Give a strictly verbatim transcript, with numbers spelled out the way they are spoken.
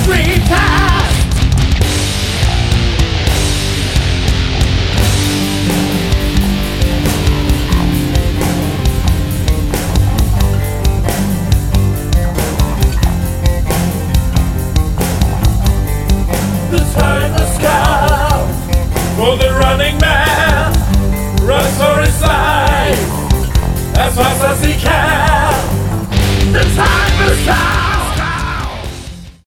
Dreamcast. The timeless scout for the running man runs for his life as fast as he can. The timeless scout.